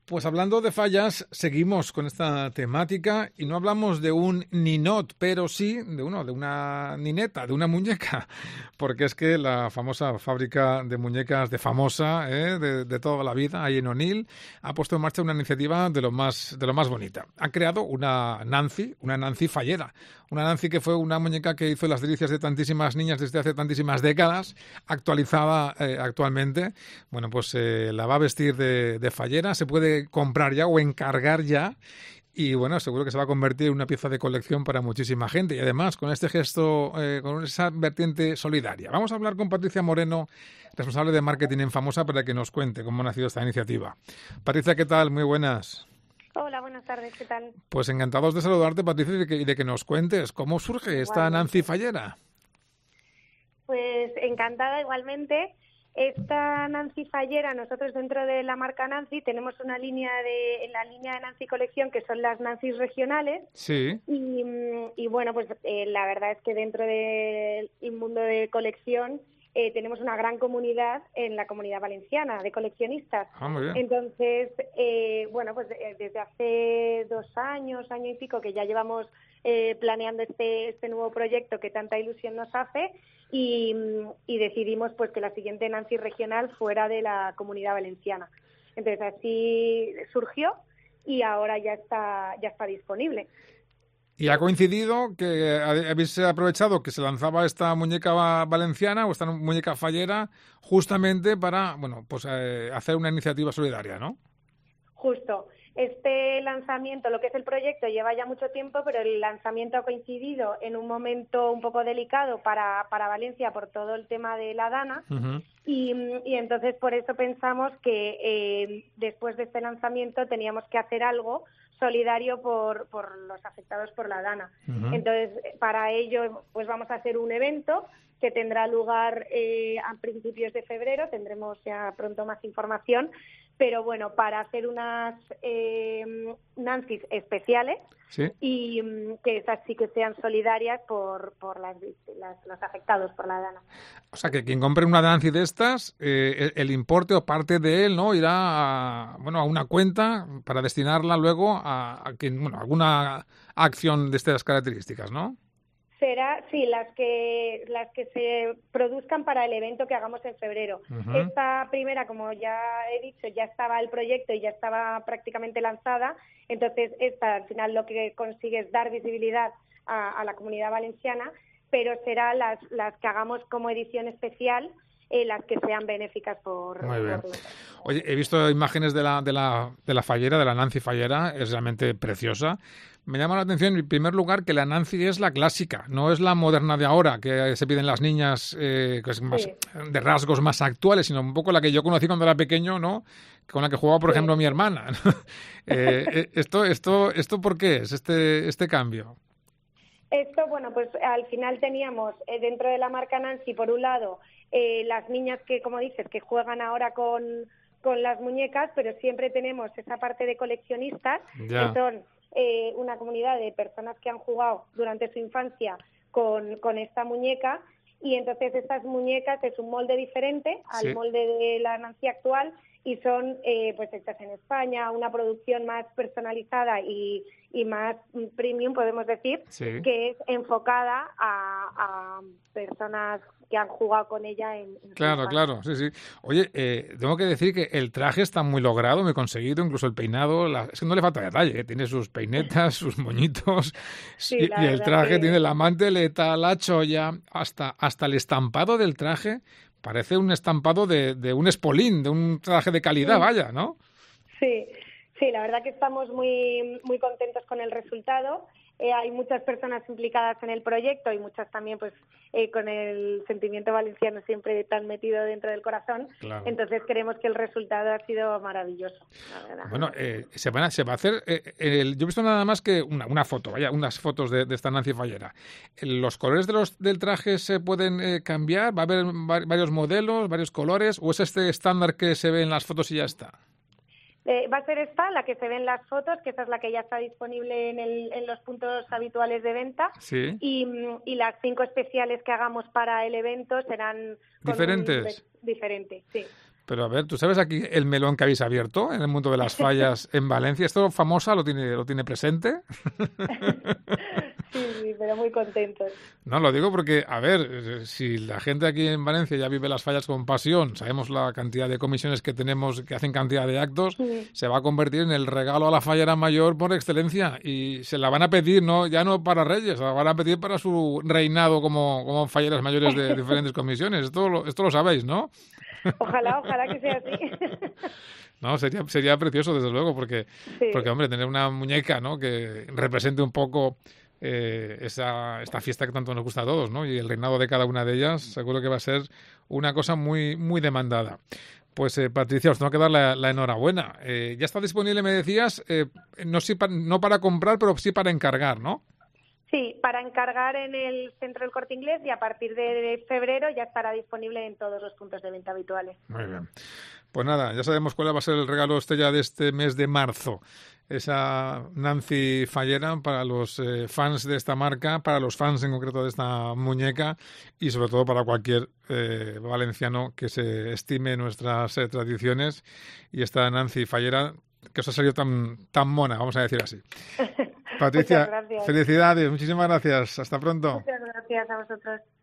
Pues hablando de fallas, seguimos con esta temática y no hablamos de un ninot, pero sí de una nineta, de una muñeca, porque es que la famosa fábrica de muñecas de Famosa, de toda la vida, ahí en Onil, ha puesto en marcha una iniciativa de lo más bonita. Ha creado una Nancy fallera, una Nancy que fue una muñeca que hizo las delicias de tantísimas niñas desde hace tantísimas décadas, actualizada actualmente. Bueno, pues la va a vestir de fallera, se puede comprar ya o encargar ya y bueno, seguro que se va a convertir en una pieza de colección para muchísima gente y además con este gesto, con esa vertiente solidaria. Vamos a hablar con Patricia Moreno, responsable de marketing en Famosa, para que nos cuente cómo ha nacido esta iniciativa. Patricia, ¿qué tal? Muy buenas. Hola, buenas tardes, ¿qué tal? Pues encantados de saludarte, Patricia, y de que nos cuentes cómo surge esta Nancy fallera. Pues encantada igualmente. Esta Nancy fallera, nosotros dentro de la marca Nancy tenemos una línea en la línea de Nancy Colección que son las Nancy's regionales. Sí. Y bueno, pues la verdad es que dentro del mundo de colección tenemos una gran comunidad en la Comunidad Valenciana de coleccionistas. Muy bien. Entonces, bueno, pues desde hace 2 años, año y pico, que ya llevamos planeando este nuevo proyecto que tanta ilusión nos hace y decidimos pues que la siguiente Nancy regional fuera de la Comunidad Valenciana. Entonces, así surgió y ahora ya está disponible. Y ha coincidido que habéis aprovechado que se lanzaba esta muñeca valenciana o esta muñeca fallera justamente para, bueno, pues hacer una iniciativa solidaria, ¿no? Justo. Este lanzamiento, lo que es el proyecto, lleva ya mucho tiempo, pero el lanzamiento ha coincidido en un momento un poco delicado para Valencia por todo el tema de la Dana. Uh-huh. Y entonces por eso pensamos que después de este lanzamiento teníamos que hacer algo solidario por los afectados por la Dana. Uh-huh. Entonces, para ello, pues vamos a hacer un evento que tendrá lugar a principios de febrero. Tendremos ya pronto más información. Pero bueno, para hacer unas Nancy's especiales, ¿sí? Y que esas sí que sean solidarias por los afectados por la Dana. O sea, que quien compre una Nancy de estas, el importe o parte de él, ¿no?, irá a una cuenta para destinarla luego a alguna acción de estas características, ¿no? Será, sí, las que se produzcan para el evento que hagamos en febrero. Uh-huh. Esta primera, como ya he dicho, ya estaba el proyecto y ya estaba prácticamente lanzada. Entonces, esta al final lo que consigue es dar visibilidad a la Comunidad Valenciana, pero será las que hagamos como edición especial, las que sean benéficas por... Muy bien. Oye, he visto imágenes de la fallera, de la Nancy fallera, es realmente preciosa. Me llama la atención, en primer lugar, que la Nancy es la clásica, no es la moderna de ahora, que se piden las niñas, que es más, sí, de rasgos más actuales, sino un poco la que yo conocí cuando era pequeño, ¿no?, con la que jugaba, por ejemplo, mi hermana. ¿Esto por qué es, este cambio? Esto, bueno, pues al final teníamos dentro de la marca Nancy, por un lado, las niñas que, como dices, que juegan ahora con las muñecas, pero siempre tenemos esa parte de coleccionistas, que son una comunidad de personas que han jugado durante su infancia con esta muñeca, y entonces estas muñecas es un molde diferente al molde de la Nancy actual y son pues hechas en España, una producción más personalizada y más premium, podemos decir, que es enfocada a personas que han jugado con ella en Claro, sí. Oye, tengo que decir que el traje está muy logrado, muy conseguido, incluso el peinado, es que no le falta detalle, tiene sus peinetas, sus moñitos, y el traje tiene la manteleta, la cholla, hasta el estampado del traje. Parece un estampado de un espolín, de un traje de calidad, vaya, ¿no? Sí, la verdad que estamos muy, muy contentos con el resultado. Hay muchas personas implicadas en el proyecto y muchas también pues con el sentimiento valenciano siempre tan metido dentro del corazón. Claro. Entonces creemos que el resultado ha sido maravilloso, la verdad. Bueno, se va a hacer... yo he visto nada más que una foto, unas fotos de esta Nancy fallera. ¿Los colores del traje se pueden cambiar? ¿Va a haber varios modelos, varios colores? ¿O es este estándar que se ve en las fotos y ya está? Va a ser esta, la que se ve en las fotos, que esa es la que ya está disponible en los puntos habituales de venta. Sí. Y las 5 especiales que hagamos para el evento serán... ¿Diferentes? Diferente, sí. Pero a ver, ¿tú sabes aquí el melón que habéis abierto en el mundo de las fallas en Valencia? ¿Esto famosa lo tiene presente? Sí, pero muy contentos. No, lo digo porque, a ver, si la gente aquí en Valencia ya vive las fallas con pasión, sabemos la cantidad de comisiones que tenemos que hacen cantidad de actos, Sí. se va a convertir en el regalo a la fallera mayor por excelencia y se la van a pedir, no ya no para Reyes, se la van a pedir para su reinado como falleras mayores de diferentes comisiones. Esto lo sabéis, ¿no? Ojalá que sea así. No, sería precioso, desde luego, porque, Sí. hombre, tener una muñeca, ¿no?, que represente un poco esta fiesta que tanto nos gusta a todos, ¿no? Y el reinado de cada una de ellas, seguro que va a ser una cosa muy, muy demandada. Pues Patricia, os tengo que dar la enhorabuena. Ya está disponible, me decías, no para comprar, pero sí para encargar, ¿no? Sí, para encargar en el centro del Corte Inglés y a partir de febrero ya estará disponible en todos los puntos de venta habituales. Muy bien. Pues nada, ya sabemos cuál va a ser el regalo estrella de este mes de marzo. Esa Nancy Fallera para los fans de esta marca, para los fans en concreto de esta muñeca y sobre todo para cualquier valenciano que se estime nuestras tradiciones. Y esta Nancy Fallera que os ha salido tan mona, vamos a decir así. Patricia, felicidades, muchísimas gracias. Hasta pronto. Muchas gracias a vosotros.